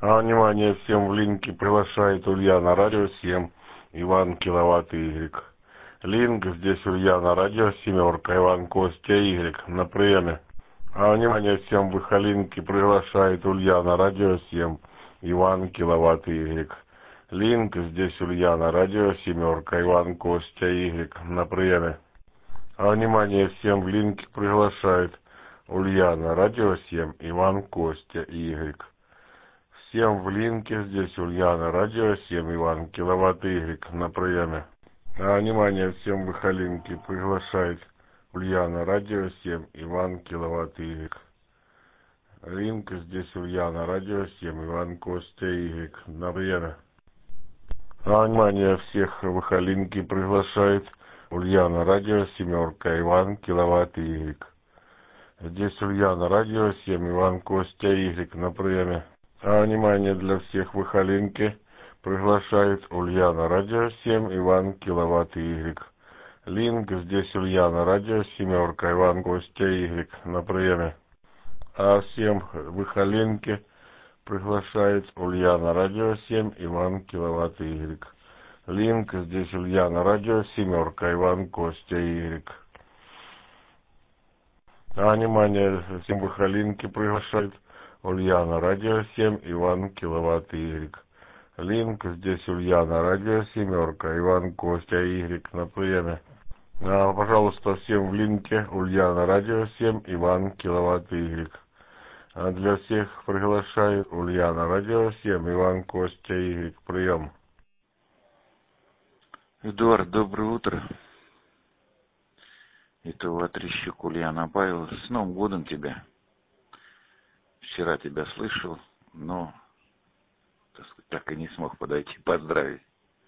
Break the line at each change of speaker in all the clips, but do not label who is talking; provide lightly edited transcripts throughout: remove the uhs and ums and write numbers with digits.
Внимание всем в линке приглашает Ульяна, радио 7, Иван Киловатт Y. Линк здесь Ульяна, радио 7, Иван Костя Y на приеме. Внимание всем в их линке приглашает Ульяна, радио 7, Иван Киловатт Y. Линк здесь Ульяна, радио 7, Иван Костя Y на приеме. Внимание всем в линке приглашает Ульяна, радио 7, Иван Костя Y. Всем в линке здесь Ульяна, радио 7, Иван Киловатт Y на приеме. Внимание всем в их линке приглашает Ульяна, радио 7, Иван Киловатт Y. Линк здесь Ульяна, радио 7, Иван Костя Y на приеме. Внимание всех в их линке приглашает Ульяна, радио 7, Иван Киловатт Y. Здесь Ульяна, радио 7, Иван Костя Y на приеме. Внимание для всех в их линке приглашает Ульяна, радио 7, Иван Киловатт Y. Линк здесь Ульяна, радио 7, Иван Костя Y на приеме. Всем в их линке приглашает Ульяна, радио 7, Иван Киловатт Y. Линк здесь Ульяна, радио 7, Иван Костя Y. Внимание всем в их линке приглашает Ульяна, радио 7, Иван Киловатт Y. Линк здесь Ульяна, радио 7, Иван Костя Y на приеме. Пожалуйста, всем в линке Ульяна, радио 7, Иван Киловатт Y. Для всех приглашает Ульяна, радио 7, Иван Костя Y. Прием.
Эдуард, доброе утро. Это Трещук Ульяна Павел. С Новым годом тебя. Вчера тебя слышал, но так и не смог подойти поздравить.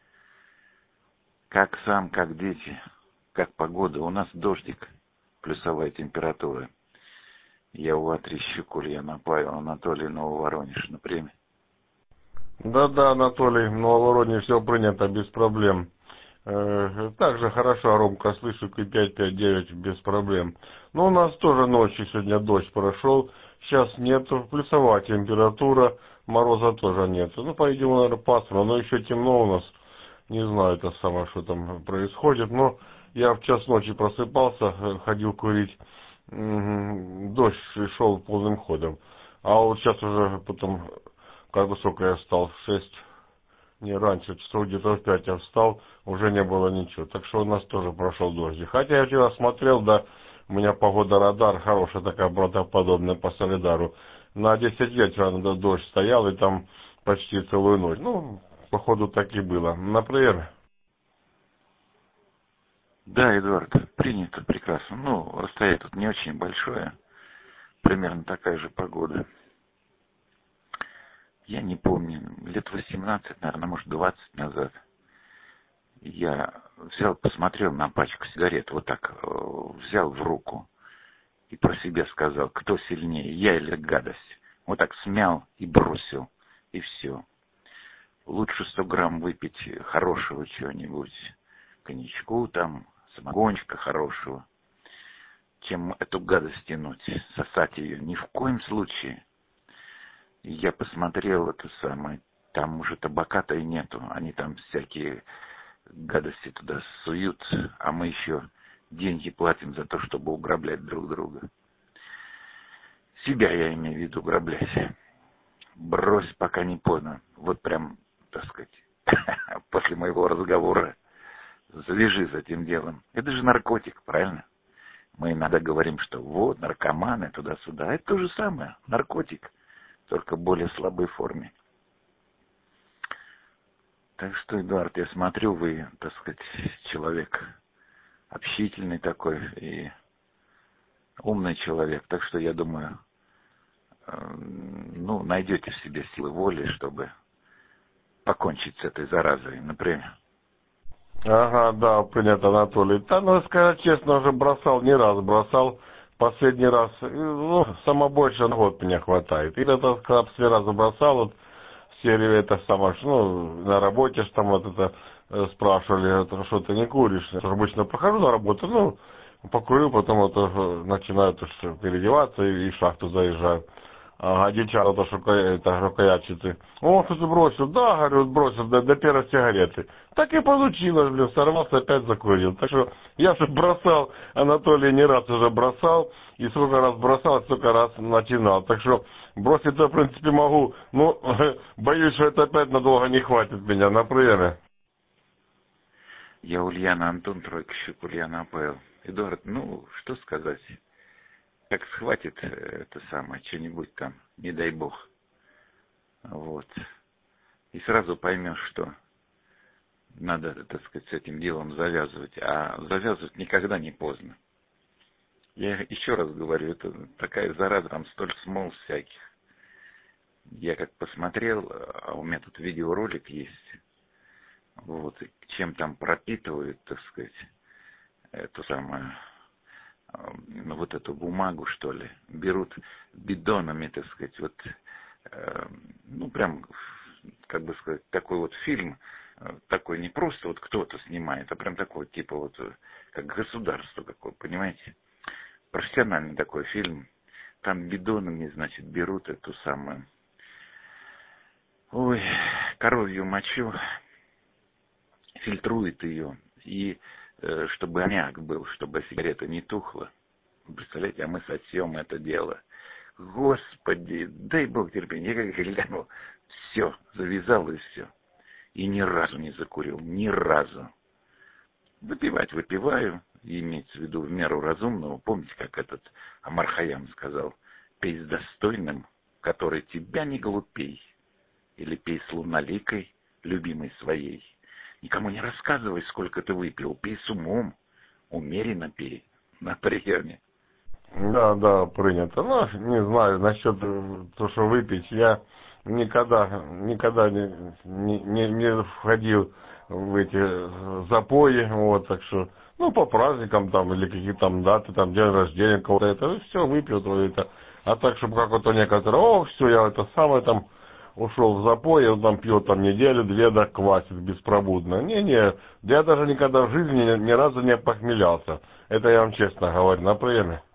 Как сам, как дети, как погода. У нас дождик, плюсовая температура. Я у Трещук Ульяна Павел, Анатолий, Нововоронеж на приеме.
Да, Анатолий, Нововоронеж, все принято, без проблем. Также хорошо, Ромка, слышу, и 559 без проблем. Но у нас тоже ночью сегодня дождь прошел, сейчас нету, плюсовая температура, мороза тоже нету. По-видимому, наверное, пасмурно, но еще темно у нас, не знаю, это самое, что там происходит. Но я в час ночи просыпался, ходил курить, дождь шел полным ходом. А вот сейчас уже потом, как высоко я встал, в 6, не раньше, часов где-то в 5 я встал, уже не было ничего. Так что у нас тоже прошел дождь. Хотя я вчера смотрел, да, у меня погода-радар хорошая такая, правдоподобная по Солидару. На 10 вечера дождь стоял, и там почти целую ночь. Походу так и было. Например.
Да, Эдуард, принято прекрасно. Расстояние тут не очень большое. Примерно такая же погода. Я не помню, лет 18, наверное, может 20 назад. Я посмотрел на пачку сигарет, вот так взял в руку и про себя сказал, кто сильнее, я или гадость. Вот так смял и бросил, и все. Лучше 100 грамм выпить хорошего чего-нибудь, коньячку там, самогончика хорошего, чем эту гадость тянуть, сосать ее. Ни в коем случае. Я посмотрел это самое, там уже табака-то и нету, они там всякие гадости туда суют, а мы еще деньги платим за то, чтобы уграблять друг друга. Себя я имею в виду уграблять. Брось, пока не поздно. Вот прям, так сказать, после моего разговора завяжи с этим делом. Это же наркотик, правильно? Мы иногда говорим, что вот, наркоманы, туда-сюда. Это то же самое, наркотик, только в более слабой форме. Так что, Эдуард, я смотрю, вы, так сказать, человек общительный такой и умный человек. Так что, я думаю, найдете в себе силы воли, чтобы покончить с этой заразой, например.
Ага, да, принято, Анатолий. Да, сказать честно, уже бросал, не раз бросал. Последний раз, самое большее на год меня хватает. И это, когда последний раз забросал, вот, серию это самое, на работе там спрашивали, что ты не куришь. Я обычно прохожу на работу, покурю, потом переодеваться и в шахту заезжаю. Ага, девчата, то, что рукоятчицы. Он что-то бросил, да, говорю, бросил до первой сигареты. Так и получилось, блин, сорвался, опять закурил. Так что я же бросал, Анатолий не раз уже бросал, и сколько раз бросал, столько раз начинал. Так что бросить-то, в принципе, могу, но боюсь, что это опять надолго не хватит меня на приеме.
Я Ульяна Антон, тройка щук, Ульяна Павел. Эдуард, ну, что сказать? Как схватит это самое, что-нибудь там, не дай бог. Вот. И сразу поймешь, что надо, так сказать, с этим делом завязывать. А завязывать никогда не поздно. Я еще раз говорю, это такая зараза, там столько смол всяких. Я как посмотрел, а у меня тут видеоролик есть, вот, чем там пропитывают, так сказать, эту самую, ну, вот эту бумагу, что ли, берут бидонами, так сказать, вот, ну, прям, как бы сказать, такой вот фильм, такой не просто вот кто-то снимает, а прям такой, типа вот, как государство какое, понимаете? Профессиональный такой фильм. Там бидонами, значит, берут эту самую, ой, коровью мочу, фильтрует ее, и чтобы аммиак был, чтобы сигарета не тухла. Представляете, а мы сосем это дело. Господи, дай бог терпения. Я как глянул, все, завязал и все. И ни разу не закурил, ни разу. Выпивать выпиваю, имеется в виду в меру разумного. Помните, как этот Омар Хайям сказал, пей с достойным, который тебя не глупей. Или пей с луналикой, любимой своей. Никому не рассказывай, сколько ты выпил. Пей с умом, умеренно пей, на приеме.
Да, да, принято. Ну, не знаю, насчет того, что выпить, я никогда не входил в эти запои, вот, так что, ну, по праздникам там, или какие-то там даты, там, день рождения кого-то, это, все, выпил, то это. А так, чтобы как вот некоторые, о, все, я это самое там ушел в запой, он там пьет там неделю-две, да квасит беспробудно. Не-не, я даже никогда в жизни ни разу не похмелялся. Это я вам честно говорю, на приеме.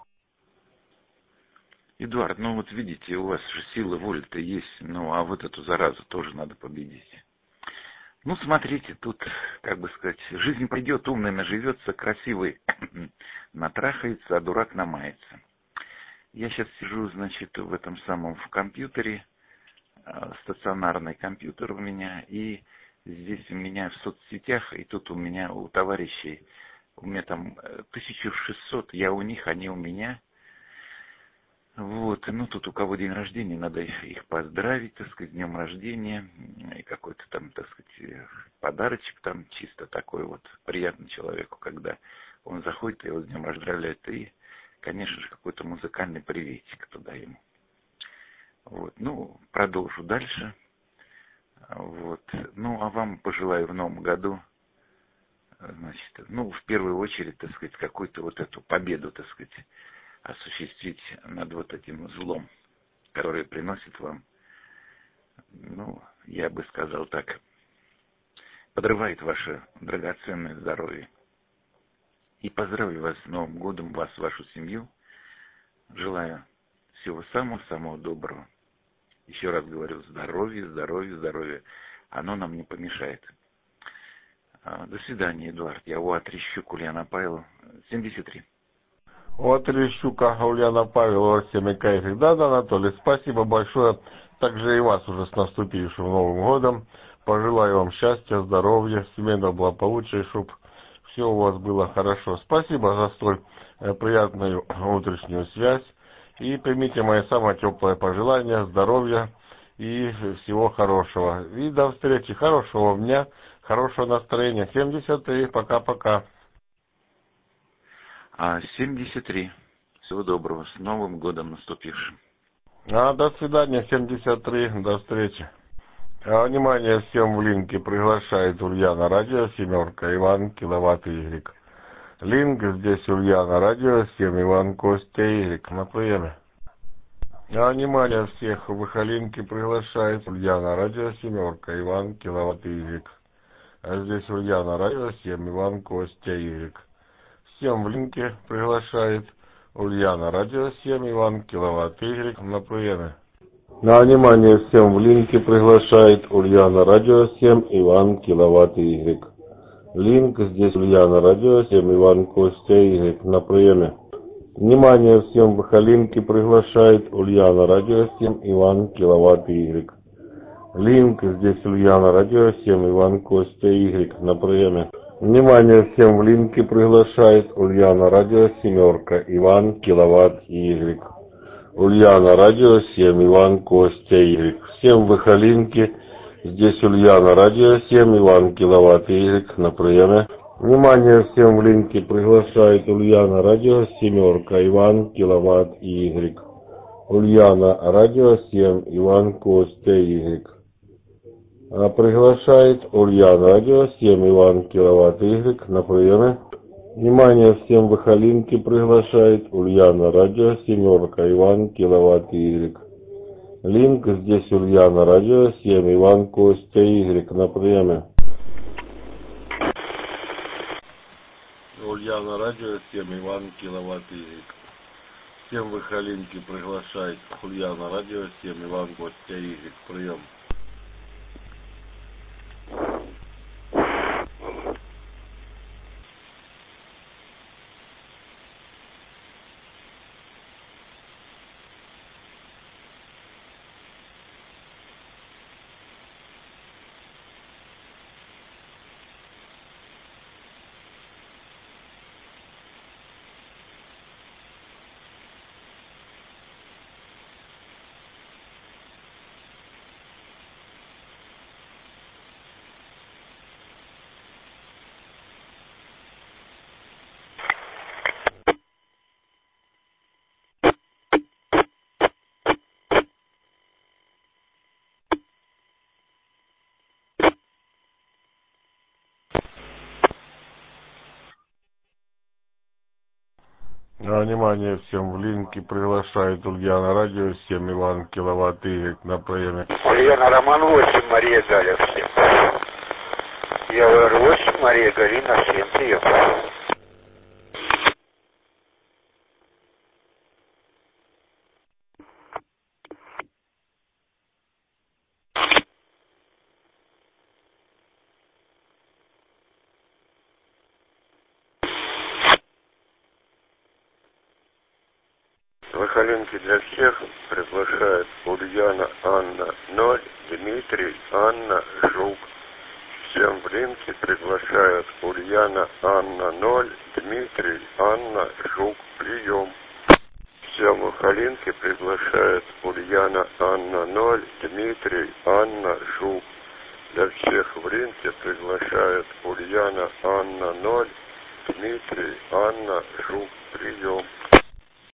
Эдуард, ну вот видите, у вас же сила воли-то есть, ну а вот эту заразу тоже надо победить. Ну, смотрите, тут, как бы сказать, жизнь пойдет, умный наживется, красивый натрахается, а дурак намается. Я сейчас сижу, значит, в этом самом, в компьютере, стационарный компьютер у меня, и здесь у меня в соцсетях, и тут у меня у товарищей, у меня там 1600, я у них, они у меня. Вот, ну тут у кого день рождения, надо их поздравить, так сказать, с днем рождения, и какой-то там, так сказать, подарочек там чисто такой вот, приятный человеку, когда он заходит, его с днем поздравляет, и, конечно же, какой-то музыкальный приветик туда ему. Вот, ну, продолжу дальше. Вот, ну, а вам пожелаю в новом году, значит, ну, в первую очередь, так сказать, какую-то вот эту победу, так сказать, осуществить над вот этим злом, который приносит вам, ну, я бы сказал так, подрывает ваше драгоценное здоровье. И поздравлю вас с Новым годом, вас, вашу семью. Желаю всего самого-самого доброго. Еще раз говорю, здоровья, здоровья, здоровья. Оно нам не помешает. До свидания, Эдуард. Я у Трещук, Ульяна Павел, 73.
Вот Лещука, Ульяна Павелова, всеми кайфик. Да, Анатолий, спасибо большое. Также и вас уже с наступившим Новым годом. Пожелаю вам счастья, здоровья, семейного благополучия, чтобы все у вас было хорошо. Спасибо за столь приятную утреннюю связь. И примите мои самые теплые пожелания, здоровья и всего хорошего. И до встречи. Хорошего дня, хорошего настроения. 73. Пока-пока.
73. Всего доброго. С Новым годом наступившим.
До свидания, 73. До встречи. Внимание всем в линке приглашает Ульяна Радио, семерка, Иван, киловатт Y. Линк здесь Ульяна Радио, 7 Иван, Костя, Y. На приеме. Внимание всех в линке приглашает Ульяна Радио, семерка, Иван, киловатт Y. Здесь Ульяна Радио, 7 Иван, Костя, Y. Всем в линке приглашает Ульяна Радио, 7 Иван, киловатт Y. На приеме. На внимание всем в линке приглашает Ульяна Радио 7 Иван Киловатт Y. Линк здесь Ульяна Радио 7 Иван Костя Y на приеме. Внимание всем в линке приглашает Ульяна Радио 7 Иван Киловатт Y. Линк здесь Ульяна Радио 7 Иван Костя Y на приеме. Внимание всем в линке приглашает Ульяна Радио 7 Иван Киловатт Y. Ульяна Радио 7 Иван Костя Y. Всем в линке здесь Ульяна Радио 7 Иван Киловатт Y на приеме. Внимание всем в линке приглашает Ульяна Радио 7 Иван Киловатт Y. Ульяна Радио 7 Иван Костя Y. Приглашает Ульяна Радио 7 Иван Киловатт Y на приеме. Внимание всем в линке приглашает Ульяна Радио 7 Иван Киловатт Y. Линк здесь Ульяна Радио 7 Иван Костя Y на приеме. Ульяна Радио 7 Иван Киловатт Y. Всем в линке приглашает Ульяна Радио 7 Иван Костя Y. Прием. Внимание всем в линке приглашает Ульяна Радио 7 Иван Киловатт Y на приеме.
Ульяна Роман 8, Мария Галя 7. Я ВР8, Мария Галина 7, прием.
Выхоленки для всех приглашает Ульяна Анна 0, Дмитрий Анна Жук. Всем в линке приглашает Ульяна Анна 0, Дмитрий Анна Жук. Прием. Всем выхоленки приглашает Ульяна Анна 0, Дмитрий Анна Жук. Для всех в линке приглашает Ульяна Анна 0, Дмитрий Анна Жук. Прием.